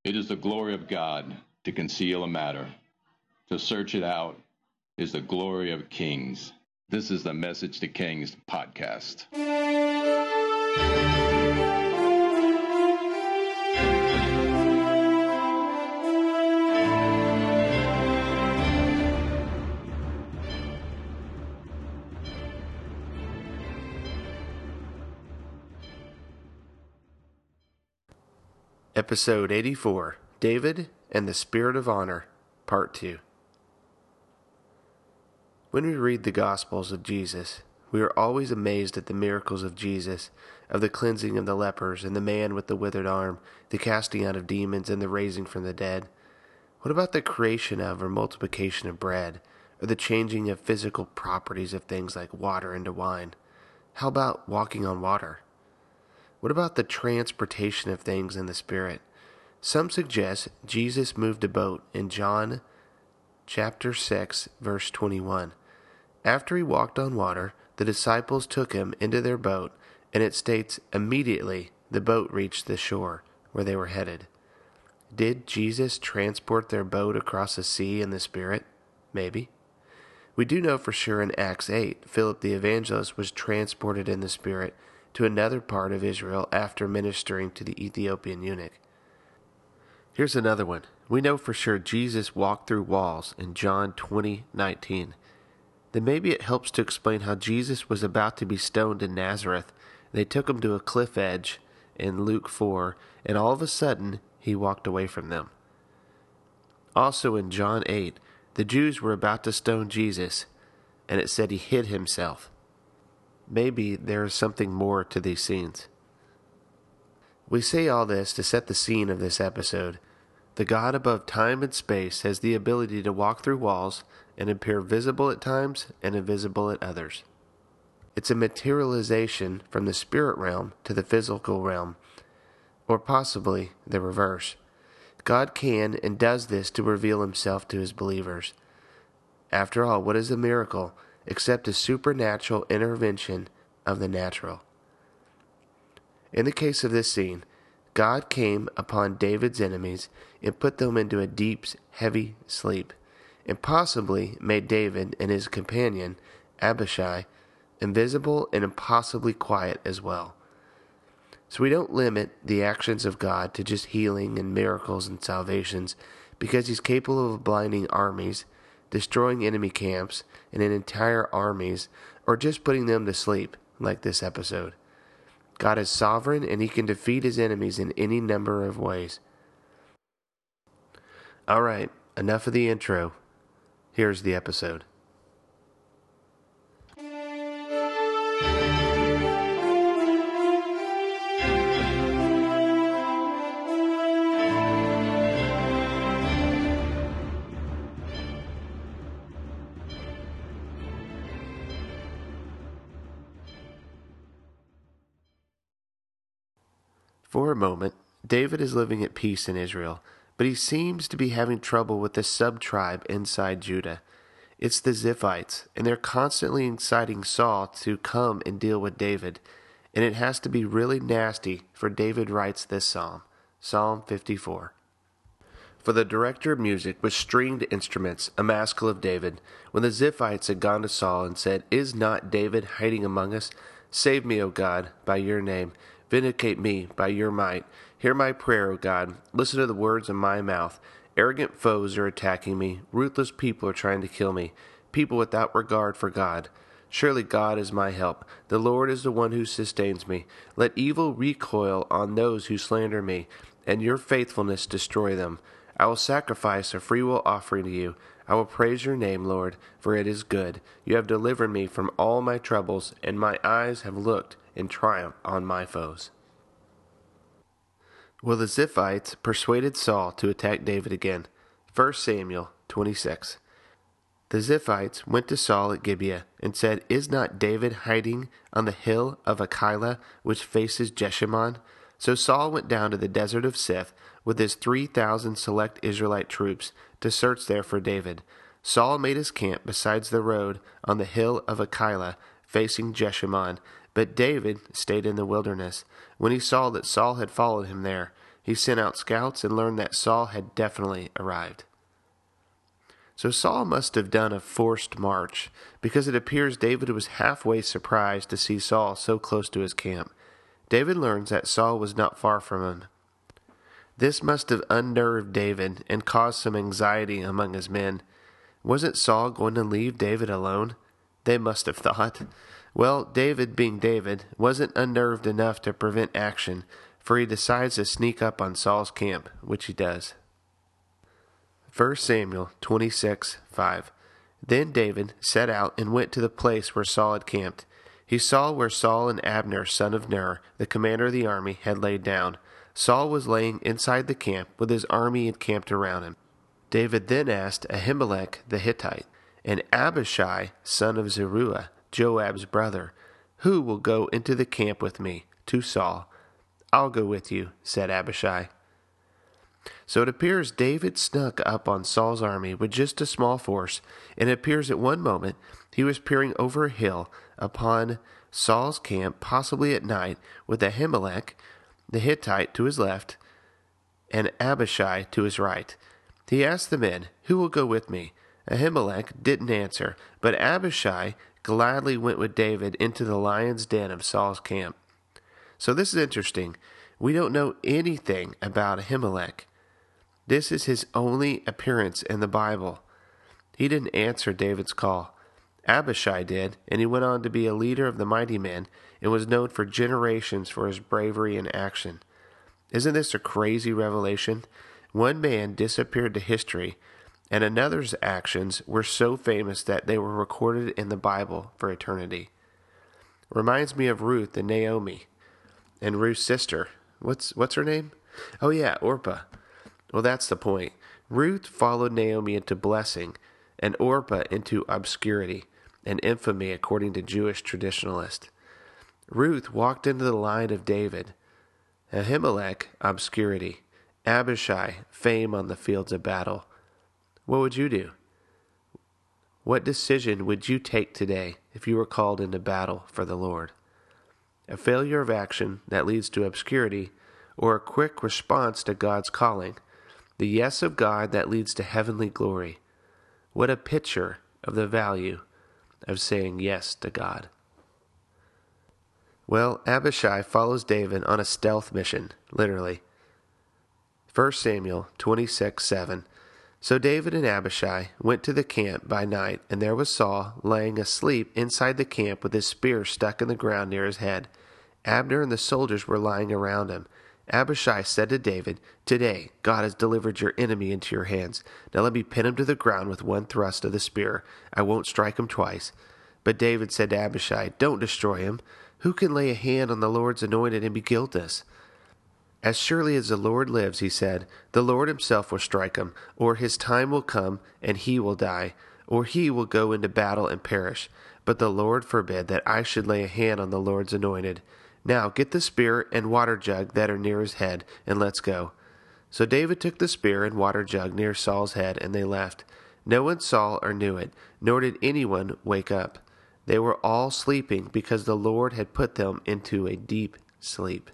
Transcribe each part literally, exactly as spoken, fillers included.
It is the glory of God to conceal a matter. To search it out is the glory of kings. This is the Message to Kings podcast. Episode eighty-four, David and the Spirit of Honor, Part two. When we read the Gospels of Jesus, we are always amazed at the miracles of Jesus, of the cleansing of the lepers and the man with the withered arm, the casting out of demons and the raising from the dead. What about the creation of or multiplication of bread, or the changing of physical properties of things like water into wine? How about walking on water? What about the transportation of things in the Spirit? Some suggest Jesus moved a boat in John chapter six, verse twenty-one. After he walked on water, the disciples took him into their boat, and it states, immediately the boat reached the shore where they were headed. Did Jesus transport their boat across the sea in the Spirit? Maybe. We do know for sure in Acts eight, Philip the evangelist was transported in the Spirit to another part of Israel after ministering to the Ethiopian eunuch. Here's another one. We know for sure Jesus walked through walls in John twenty nineteen. Then maybe it helps to explain how Jesus was about to be stoned in Nazareth. They took him to a cliff edge in Luke four, and all of a sudden he walked away from them. Also in John eight, the Jews were about to stone Jesus, and it said he hid himself. Maybe there is something more to these scenes. We say all this to set the scene of this episode. The God above time and space has the ability to walk through walls and appear visible at times and invisible at others. It's a materialization from the spirit realm to the physical realm, or possibly the reverse. God can and does this to reveal himself to his believers. After all, what is a miracle except a supernatural intervention of the natural? In the case of this scene, God came upon David's enemies and put them into a deep, heavy sleep, and possibly made David and his companion, Abishai, invisible and impossibly quiet as well. So we don't limit the actions of God to just healing and miracles and salvations, because he's capable of blinding armies, destroying enemy camps and entire armies, or just putting them to sleep, like this episode. God is sovereign, and he can defeat his enemies in any number of ways. All right, enough of the intro. Here's the episode. For a moment, David is living at peace in Israel, but he seems to be having trouble with the sub-tribe inside Judah. It's the Ziphites, and they're constantly inciting Saul to come and deal with David, and it has to be really nasty for David writes this psalm, Psalm fifty-four. For the director of music with stringed instruments, a maskil of David, when the Ziphites had gone to Saul and said, Is not David hiding among us? Save me, O God, by your name. Vindicate me by your might. Hear my prayer, O God. Listen to the words of my mouth. Arrogant foes are attacking me. Ruthless people are trying to kill me. People without regard for God. Surely God is my help. The Lord is the one who sustains me. Let evil recoil on those who slander me, and your faithfulness destroy them. I will sacrifice a freewill offering to you. I will praise your name, Lord, for it is good. You have delivered me from all my troubles, and my eyes have looked in triumph on my foes. Well, the Ziphites persuaded Saul to attack David again. First Samuel twenty-six. The Ziphites went to Saul at Gibeah and said, Is not David hiding on the hill of Achilah, which faces Jeshimon? So Saul went down to the desert of Siph with his three thousand select Israelite troops to search there for David. Saul made his camp beside the road on the hill of Achilah, facing Jeshimon, but David stayed in the wilderness. When he saw that Saul had followed him there, he sent out scouts and learned that Saul had definitely arrived. So Saul must have done a forced march, because it appears David was halfway surprised to see Saul so close to his camp. David learns that Saul was not far from him. This must have unnerved David and caused some anxiety among his men. Wasn't Saul going to leave David alone? They must have thought. Well, David, being David, wasn't unnerved enough to prevent action, for he decides to sneak up on Saul's camp, which he does. First Samuel twenty-six five. Then David set out and went to the place where Saul had camped. He saw where Saul and Abner, son of Ner, the commander of the army, had laid down. Saul was laying inside the camp with his army encamped around him. David then asked Ahimelech the Hittite and Abishai, son of Zeruiah, Joab's brother, "Who will go into the camp with me to Saul?" "I'll go with you," said Abishai. So it appears David snuck up on Saul's army with just a small force, and it appears at one moment he was peering over a hill upon Saul's camp, possibly at night, with Ahimelech the Hittite to his left and Abishai to his right. He asked the men, "Who will go with me?" Ahimelech didn't answer, but Abishai gladly went with David into the lion's den of Saul's camp. So this is interesting. We don't know anything about Ahimelech. This is his only appearance in the Bible. He didn't answer David's call. Abishai did, and he went on to be a leader of the mighty men and was known for generations for his bravery and action. Isn't this a crazy revelation? One man disappeared to history, and another's actions were so famous that they were recorded in the Bible for eternity. Reminds me of Ruth and Naomi, and Ruth's sister. What's what's her name? Oh yeah, Orpah. Well, that's the point. Ruth followed Naomi into blessing, and Orpah into obscurity and infamy according to Jewish traditionalists. Ruth walked into the line of David. Ahimelech, obscurity. Abishai, fame on the fields of battle. What would you do? What decision would you take today if you were called into battle for the Lord? A failure of action that leads to obscurity, or a quick response to God's calling? The yes of God that leads to heavenly glory. What a picture of the value of saying yes to God. Well, Abishai follows David on a stealth mission, literally. First Samuel twenty-six seven. So David and Abishai went to the camp by night, and there was Saul laying asleep inside the camp with his spear stuck in the ground near his head. Abner and the soldiers were lying around him. Abishai said to David, "Today God has delivered your enemy into your hands. Now let me pin him to the ground with one thrust of the spear. I won't strike him twice." But David said to Abishai, "Don't destroy him. Who can lay a hand on the Lord's anointed and be guiltless?" "As surely as the Lord lives," he said, "the Lord himself will strike him, or his time will come and he will die, or he will go into battle and perish. But the Lord forbid that I should lay a hand on the Lord's anointed. Now get the spear and water jug that are near his head, and let's go." So David took the spear and water jug near Saul's head, and they left. No one saw or knew it, nor did anyone wake up. They were all sleeping because the Lord had put them into a deep sleep.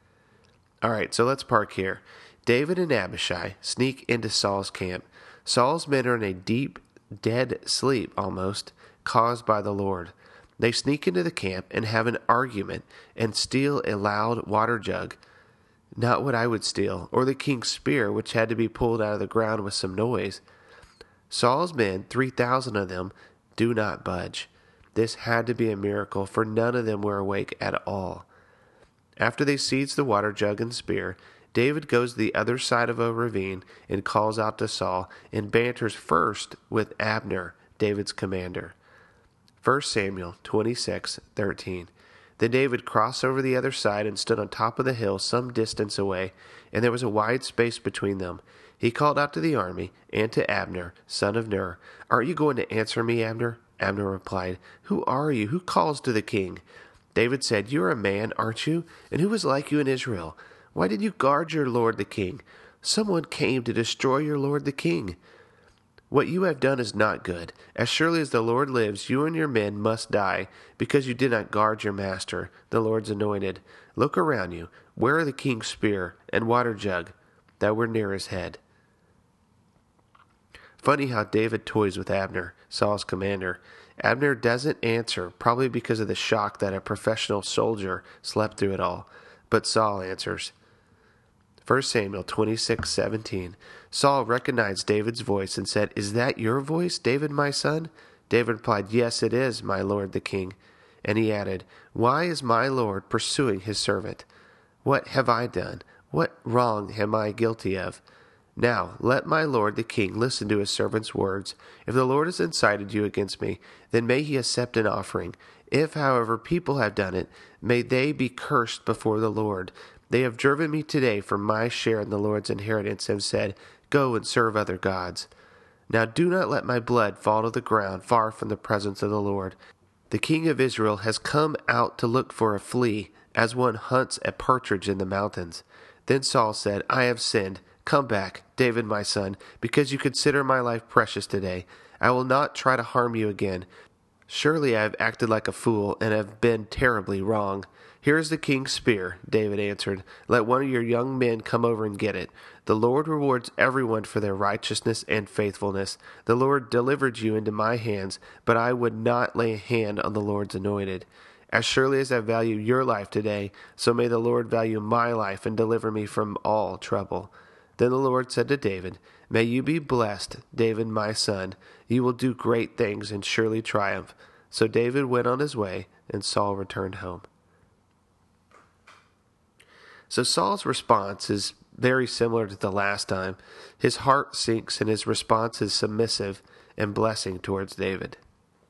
All right, so let's park here. David and Abishai sneak into Saul's camp. Saul's men are in a deep, dead sleep almost, caused by the Lord. They sneak into the camp and have an argument and steal a loud water jug. Not what I would steal, or the king's spear, which had to be pulled out of the ground with some noise. Saul's men, three thousand of them, do not budge. This had to be a miracle, for none of them were awake at all. After they seize the water jug and spear, David goes to the other side of a ravine and calls out to Saul and banters first with Abner, David's commander. First Samuel twenty-six thirteen. Then David crossed over the other side and stood on top of the hill some distance away, and there was a wide space between them. He called out to the army and to Abner, son of Ner, "Aren't you going to answer me, Abner?" Abner replied, "Who are you? Who calls to the king?" David said, "You are a man, aren't you? And who is like you in Israel? Why did you guard your lord the king? Someone came to destroy your lord the king. What you have done is not good. As surely as the Lord lives, you and your men must die, because you did not guard your master, the Lord's anointed. Look around you. Where are the king's spear and water jug that were near his head?" Funny how David toys with Abner, Saul's commander. Abner doesn't answer, probably because of the shock that a professional soldier slept through it all. But Saul answers. First Samuel twenty-six seventeen. Saul recognized David's voice and said, "Is that your voice, David, my son?" David replied, "Yes, it is, my lord the king." And he added, "Why is my lord pursuing his servant? What have I done? What wrong am I guilty of? Now let my lord the king listen to his servant's words. If the Lord has incited you against me, then may he accept an offering. If, however, people have done it, may they be cursed before the Lord. They have driven me today from my share in the Lord's inheritance and said, 'Go and serve other gods.' Now do not let my blood fall to the ground far from the presence of the Lord. The king of Israel has come out to look for a flea, as one hunts a partridge in the mountains." Then Saul said, "I have sinned. Come back, David my son, because you consider my life precious today. I will not try to harm you again. Surely I have acted like a fool and have been terribly wrong." "Here is the king's spear," David answered. "Let one of your young men come over and get it. The Lord rewards everyone for their righteousness and faithfulness. The Lord delivered you into my hands, but I would not lay a hand on the Lord's anointed. As surely as I value your life today, so may the Lord value my life and deliver me from all trouble." Then the Lord said to David, "May you be blessed, David my son. You will do great things and surely triumph." So David went on his way, and Saul returned home. So Saul's response is very similar to the last time. His heart sinks and his response is submissive and blessing towards David.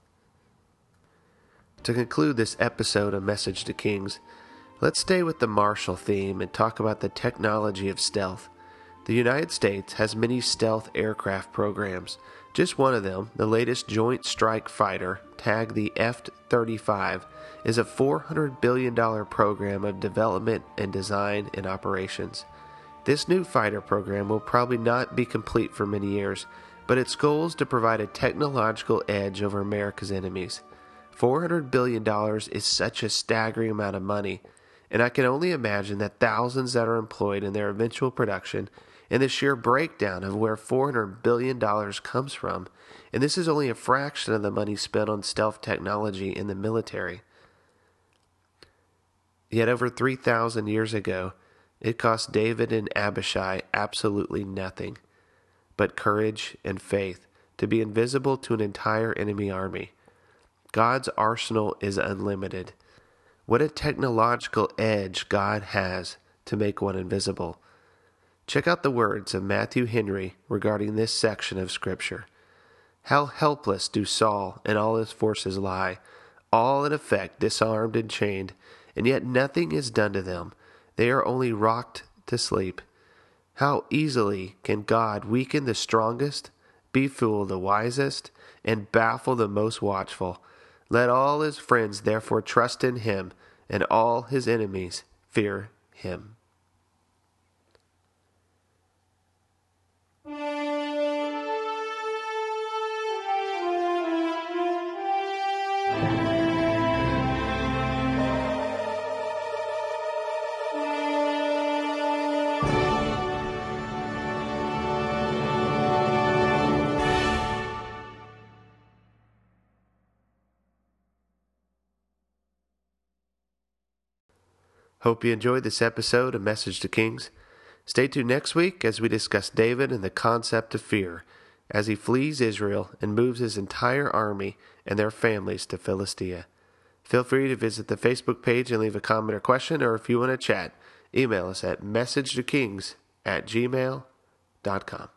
To conclude this episode of Message to Kings, let's stay with the martial theme and talk about the technology of stealth. The United States has many stealth aircraft programs. Just one of them, the latest Joint Strike Fighter, tagged the F thirty-five, is a four hundred billion dollars program of development and design and operations. This new fighter program will probably not be complete for many years, but its goal is to provide a technological edge over America's enemies. four hundred billion dollars is such a staggering amount of money, and I can only imagine that thousands that are employed in their eventual production and the sheer breakdown of where four hundred billion dollars comes from, and this is only a fraction of the money spent on stealth technology in the military. Yet over three thousand years ago, it cost David and Abishai absolutely nothing but courage and faith to be invisible to an entire enemy army. God's arsenal is unlimited. What a technological edge God has to make one invisible. Check out the words of Matthew Henry regarding this section of Scripture. "How helpless do Saul and all his forces lie, all in effect disarmed and chained, and yet nothing is done to them. They are only rocked to sleep. How easily can God weaken the strongest, befool the wisest, and baffle the most watchful. Let all his friends therefore trust in him, and all his enemies fear him." Hope you enjoyed this episode of Message to Kings. Stay tuned next week as we discuss David and the concept of fear as he flees Israel and moves his entire army and their families to Philistia. Feel free to visit the Facebook page and leave a comment or question, or if you want to chat, email us at messagetokings at gmail dot com.